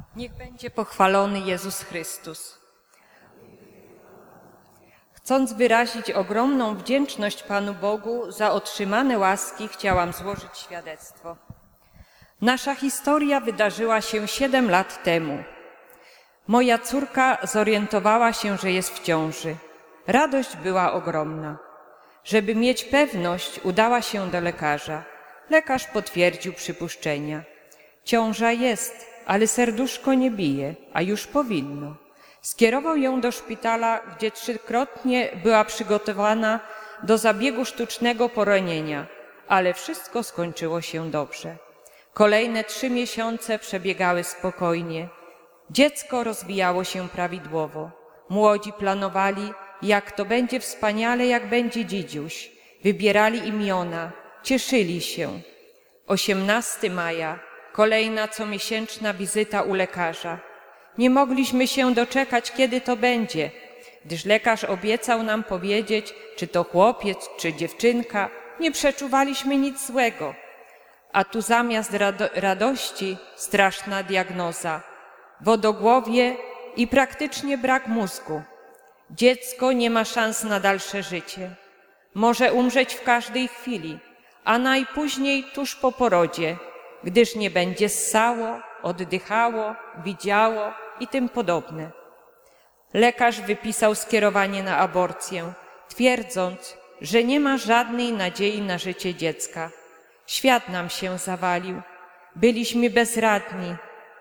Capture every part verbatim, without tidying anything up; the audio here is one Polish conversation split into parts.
Niech będzie pochwalony Jezus Chrystus. Chcąc wyrazić ogromną wdzięczność Panu Bogu za otrzymane łaski, chciałam złożyć świadectwo. Nasza historia wydarzyła się siedem lat temu. Moja córka zorientowała się, że jest w ciąży. Radość była ogromna. Żeby mieć pewność, udała się do lekarza. Lekarz potwierdził przypuszczenia. Ciąża jest, ale serduszko nie bije, a już powinno. Skierował ją do szpitala, gdzie trzykrotnie była przygotowana do zabiegu sztucznego poronienia, ale wszystko skończyło się dobrze. Kolejne trzy miesiące przebiegały spokojnie. Dziecko rozwijało się prawidłowo. Młodzi planowali, jak to będzie wspaniale, jak będzie dzidziuś. Wybierali imiona, cieszyli się. osiemnastego maja, kolejna comiesięczna wizyta u lekarza. Nie mogliśmy się doczekać, kiedy to będzie, gdyż lekarz obiecał nam powiedzieć, czy to chłopiec, czy dziewczynka. Nie przeczuwaliśmy nic złego. A tu zamiast rado radości straszna diagnoza. Wodogłowie i praktycznie brak mózgu. Dziecko nie ma szans na dalsze życie. Może umrzeć w każdej chwili, a najpóźniej tuż po porodzie, gdyż nie będzie ssało, oddychało, widziało i tym podobne. Lekarz wypisał skierowanie na aborcję, twierdząc, że nie ma żadnej nadziei na życie dziecka. Świat nam się zawalił. Byliśmy bezradni.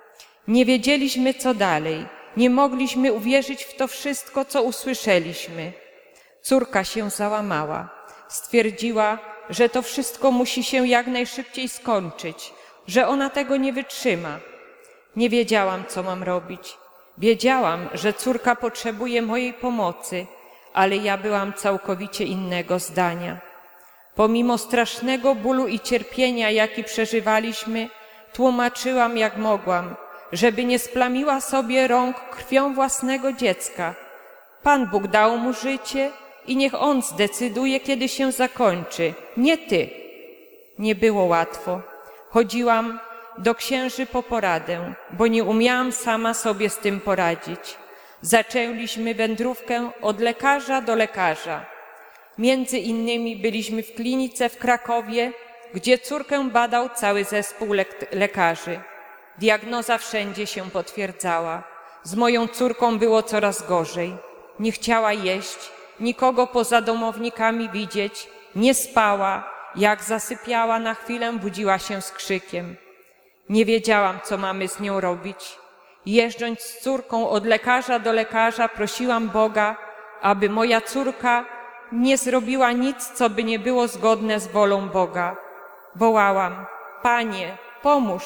Nie wiedzieliśmy, co dalej. Nie mogliśmy uwierzyć w to wszystko, co usłyszeliśmy. Córka się załamała. Stwierdziła, że to wszystko musi się jak najszybciej skończyć, że ona tego nie wytrzyma. Nie wiedziałam, co mam robić. Wiedziałam, że córka potrzebuje mojej pomocy, ale ja byłam całkowicie innego zdania. Pomimo strasznego bólu i cierpienia, jaki przeżywaliśmy, tłumaczyłam jak mogłam, żeby nie splamiła sobie rąk krwią własnego dziecka. Pan Bóg dał mu życie i niech On zdecyduje, kiedy się zakończy, nie ty. Nie było łatwo. Chodziłam do księży po poradę, bo nie umiałam sama sobie z tym poradzić. Zaczęliśmy wędrówkę od lekarza do lekarza. Między innymi byliśmy w klinice w Krakowie, gdzie córkę badał cały zespół le lekarzy. Diagnoza wszędzie się potwierdzała. Z moją córką było coraz gorzej. Nie chciała jeść, nikogo poza domownikami widzieć, nie spała, jak zasypiała na chwilę, budziła się z krzykiem. Nie wiedziałam, co mamy z nią robić. Jeżdżąc z córką od lekarza do lekarza, prosiłam Boga, aby moja córka nie zrobiła nic, co by nie było zgodne z wolą Boga. Wołałam: Panie, pomóż!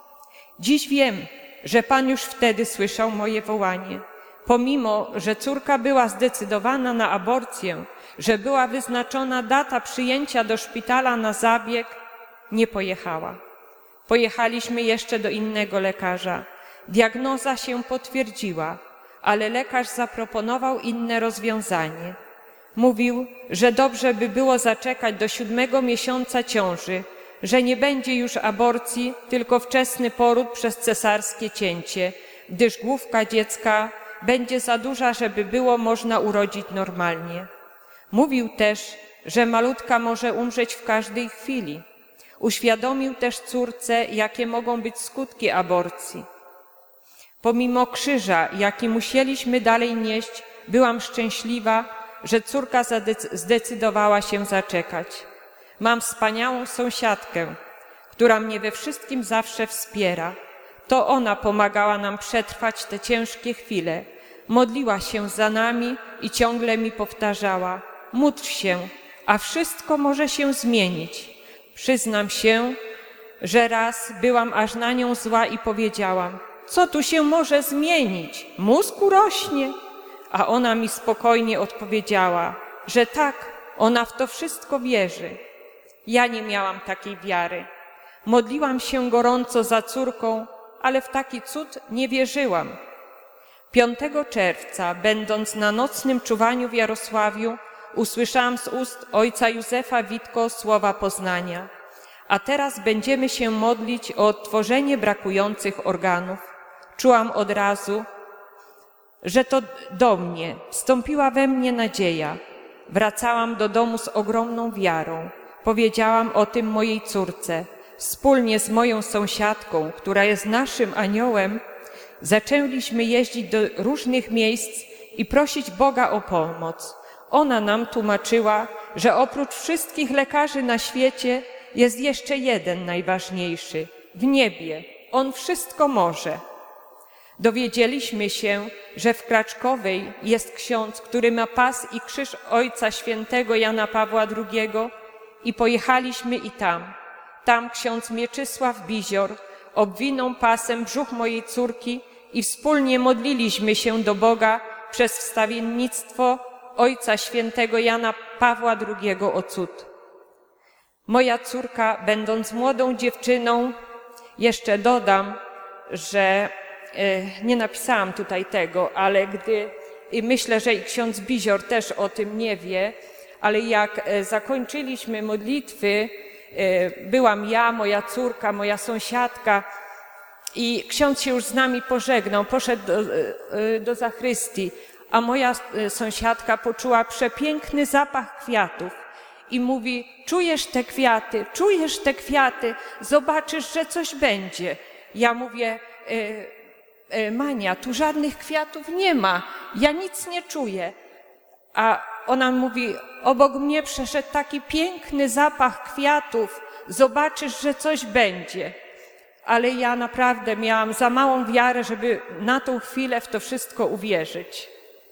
Dziś wiem, że Pan już wtedy słyszał moje wołanie. Pomimo, że córka była zdecydowana na aborcję, że była wyznaczona data przyjęcia do szpitala na zabieg, nie pojechała. Pojechaliśmy jeszcze do innego lekarza. Diagnoza się potwierdziła, ale lekarz zaproponował inne rozwiązanie. Mówił, że dobrze by było zaczekać do siódmego miesiąca ciąży, że nie będzie już aborcji, tylko wczesny poród przez cesarskie cięcie, gdyż główka dziecka będzie za duża, żeby było można urodzić normalnie. Mówił też, że malutka może umrzeć w każdej chwili. Uświadomił też córce, jakie mogą być skutki aborcji. Pomimo krzyża, jaki musieliśmy dalej nieść, byłam szczęśliwa, że córka zdecydowała się zaczekać. Mam wspaniałą sąsiadkę, która mnie we wszystkim zawsze wspiera. To ona pomagała nam przetrwać te ciężkie chwile. Modliła się za nami i ciągle mi powtarzała: módl się, a wszystko może się zmienić. Przyznam się, że raz byłam aż na nią zła i powiedziałam: co tu się może zmienić? Mózg urośnie. A ona mi spokojnie odpowiedziała, że tak, ona w to wszystko wierzy. Ja nie miałam takiej wiary. Modliłam się gorąco za córką, ale w taki cud nie wierzyłam. piątego czerwca, będąc na nocnym czuwaniu w Jarosławiu, usłyszałam z ust ojca Józefa Witko słowa poznania: a teraz będziemy się modlić o odtworzenie brakujących organów. Czułam od razu, że to do mnie. Wstąpiła we mnie nadzieja. Wracałam do domu z ogromną wiarą. Powiedziałam o tym mojej córce. Wspólnie z moją sąsiadką, która jest naszym aniołem, zaczęliśmy jeździć do różnych miejsc i prosić Boga o pomoc. Ona nam tłumaczyła, że oprócz wszystkich lekarzy na świecie jest jeszcze jeden najważniejszy – w niebie. On wszystko może. Dowiedzieliśmy się, że w Kraczkowej jest ksiądz, który ma pas i krzyż Ojca Świętego Jana Pawła drugiego i pojechaliśmy i tam. Tam ksiądz Mieczysław Bizior obwinął pasem brzuch mojej córki i wspólnie modliliśmy się do Boga przez wstawiennictwo Ojca Świętego Jana Pawła drugiego o cud. Moja córka, będąc młodą dziewczyną, jeszcze dodam, że nie napisałam tutaj tego, ale gdy, i myślę, że i ksiądz Bizior też o tym nie wie, ale jak zakończyliśmy modlitwy, byłam ja, moja córka, moja sąsiadka i ksiądz się już z nami pożegnał, poszedł do, do zachrystii, a moja sąsiadka poczuła przepiękny zapach kwiatów i mówi: czujesz te kwiaty, czujesz te kwiaty, zobaczysz, że coś będzie. Ja mówię: Mania, tu żadnych kwiatów nie ma, ja nic nie czuję. A ona mówi: obok mnie przeszedł taki piękny zapach kwiatów, zobaczysz, że coś będzie. Ale ja naprawdę miałam za małą wiarę, żeby na tą chwilę w to wszystko uwierzyć.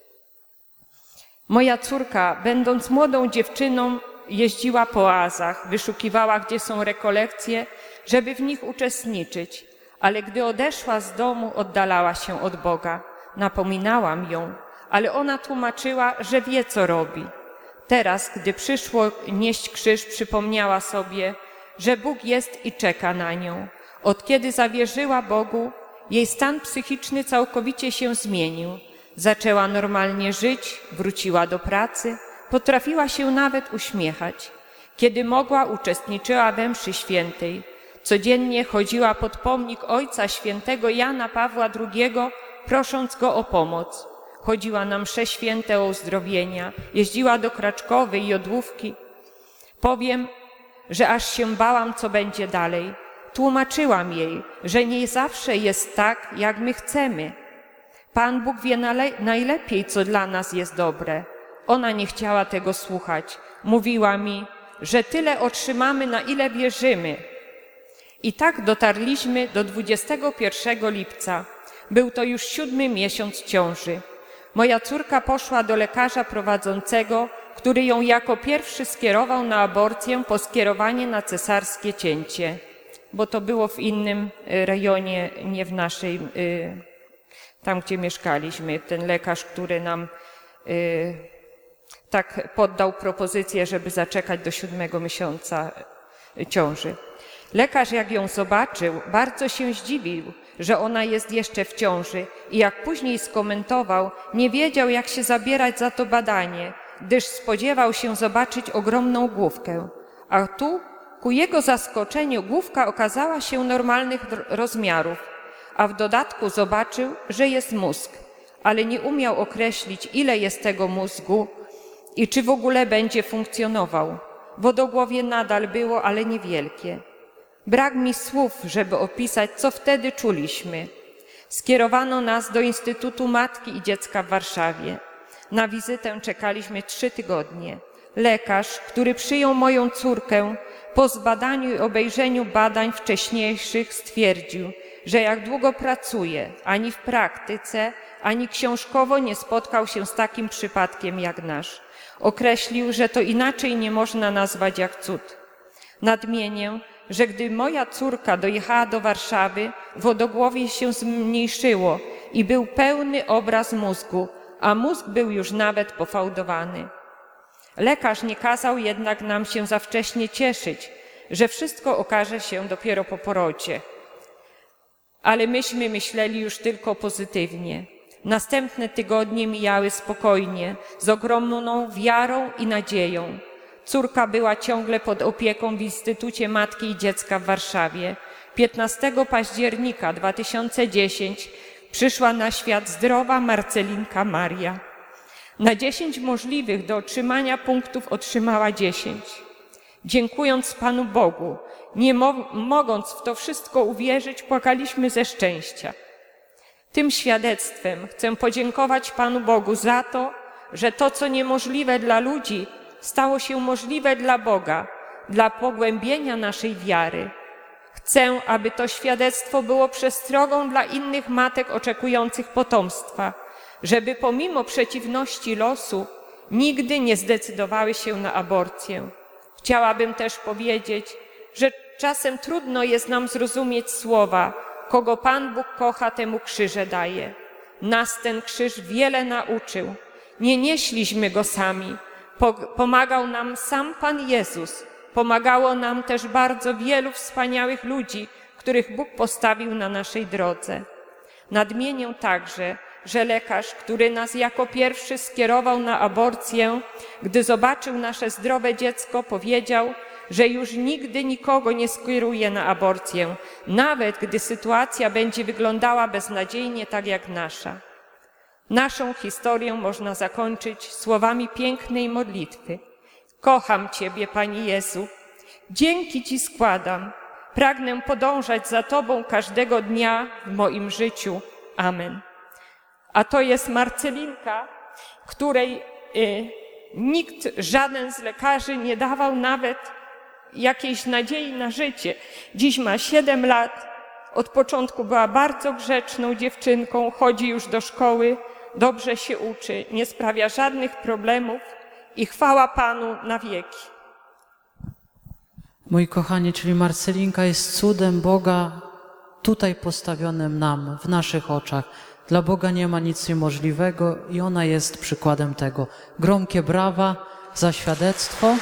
Moja córka, będąc młodą dziewczyną, jeździła po oazach, wyszukiwała, gdzie są rekolekcje, żeby w nich uczestniczyć. Ale gdy odeszła z domu, oddalała się od Boga. Napominałam ją, ale ona tłumaczyła, że wie, co robi. Teraz, gdy przyszło nieść krzyż, przypomniała sobie, że Bóg jest i czeka na nią. Od kiedy zawierzyła Bogu, jej stan psychiczny całkowicie się zmienił. Zaczęła normalnie żyć, wróciła do pracy, potrafiła się nawet uśmiechać. Kiedy mogła, uczestniczyła we mszy świętej. Codziennie chodziła pod pomnik Ojca Świętego Jana Pawła drugiego, prosząc go o pomoc. Chodziła na msze święte o uzdrowienia, jeździła do Kraczkowej i Jodłówki. Powiem, że aż się bałam, co będzie dalej. Tłumaczyłam jej, że nie zawsze jest tak, jak my chcemy. Pan Bóg wie najlepiej, co dla nas jest dobre. Ona nie chciała tego słuchać. Mówiła mi, że tyle otrzymamy, na ile wierzymy. I tak dotarliśmy do dwudziestego pierwszego lipca. Był to już siódmy miesiąc ciąży. Moja córka poszła do lekarza prowadzącego, który ją jako pierwszy skierował na aborcję po skierowanie na cesarskie cięcie, bo to było w innym rejonie, nie w naszej, tam gdzie mieszkaliśmy. Ten lekarz, który nam tak poddał propozycję, żeby zaczekać do siódmego miesiąca ciąży. Lekarz, jak ją zobaczył, bardzo się zdziwił, że ona jest jeszcze w ciąży i jak później skomentował, nie wiedział, jak się zabierać za to badanie, gdyż spodziewał się zobaczyć ogromną główkę. A tu, ku jego zaskoczeniu, główka okazała się normalnych rozmiarów, a w dodatku zobaczył, że jest mózg, ale nie umiał określić, ile jest tego mózgu i czy w ogóle będzie funkcjonował. Wodogłowie nadal było, ale niewielkie. Brak mi słów, żeby opisać, co wtedy czuliśmy. Skierowano nas do Instytutu Matki i Dziecka w Warszawie. Na wizytę czekaliśmy trzy tygodnie. Lekarz, który przyjął moją córkę, po zbadaniu i obejrzeniu badań wcześniejszych stwierdził, że jak długo pracuje, ani w praktyce, ani książkowo nie spotkał się z takim przypadkiem jak nasz. Określił, że to inaczej nie można nazwać jak cud. Nadmienię, że gdy moja córka dojechała do Warszawy, wodogłowie się zmniejszyło i był pełny obraz mózgu, a mózg był już nawet pofałdowany. Lekarz nie kazał jednak nam się za wcześnie cieszyć, że wszystko okaże się dopiero po porodzie. Ale myśmy myśleli już tylko pozytywnie. Następne tygodnie mijały spokojnie, z ogromną wiarą i nadzieją. Córka była ciągle pod opieką w Instytucie Matki i Dziecka w Warszawie. piętnastego października dwa tysiące dziesiątego przyszła na świat zdrowa Marcelinka Maria. Na dziesięć możliwych do otrzymania punktów otrzymała dziesięć. Dziękując Panu Bogu, nie mo mogąc w to wszystko uwierzyć, płakaliśmy ze szczęścia. Tym świadectwem chcę podziękować Panu Bogu za to, że to, co niemożliwe dla ludzi, stało się możliwe dla Boga, dla pogłębienia naszej wiary. Chcę, aby to świadectwo było przestrogą dla innych matek oczekujących potomstwa, żeby pomimo przeciwności losu nigdy nie zdecydowały się na aborcję. Chciałabym też powiedzieć, że czasem trudno jest nam zrozumieć słowa: kogo Pan Bóg kocha, temu krzyże daje. Nas ten krzyż wiele nauczył. Nie nieśliśmy go sami. Pomagał nam sam Pan Jezus. Pomagało nam też bardzo wielu wspaniałych ludzi, których Bóg postawił na naszej drodze. Nadmienię także, że lekarz, który nas jako pierwszy skierował na aborcję, gdy zobaczył nasze zdrowe dziecko, powiedział, że już nigdy nikogo nie skieruje na aborcję, nawet gdy sytuacja będzie wyglądała beznadziejnie tak jak nasza. Naszą historię można zakończyć słowami pięknej modlitwy. Kocham Ciebie, Panie Jezu, dzięki Ci składam, pragnę podążać za Tobą każdego dnia w moim życiu. Amen. A to jest Marcelinka, której y, nikt, żaden z lekarzy nie dawał nawet jakiejś nadziei na życie. Dziś ma siedem lat, od początku była bardzo grzeczną dziewczynką, chodzi już do szkoły, dobrze się uczy, nie sprawia żadnych problemów i chwała Panu na wieki. Moi kochani, czyli Marcelinka jest cudem Boga tutaj postawionym nam, w naszych oczach. Dla Boga nie ma nic niemożliwego i ona jest przykładem tego. Gromkie brawa za świadectwo.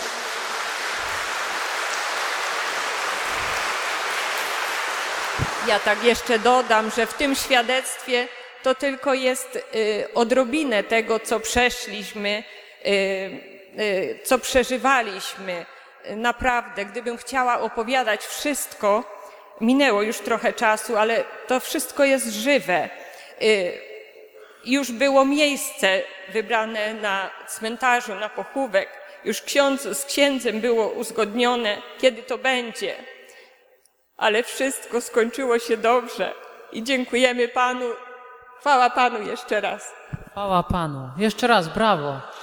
Ja tak jeszcze dodam, że w tym świadectwie to tylko jest y, odrobinę tego, co przeszliśmy, y, y, co przeżywaliśmy. Naprawdę, gdybym chciała opowiadać wszystko, minęło już trochę czasu, ale to wszystko jest żywe. Y, już było miejsce wybrane na cmentarzu, na pochówek. Już ksiądz, z księdzem było uzgodnione, kiedy to będzie. Ale wszystko skończyło się dobrze i dziękujemy Panu. Chwała Panu jeszcze raz. Chwała Panu. Jeszcze raz, brawo.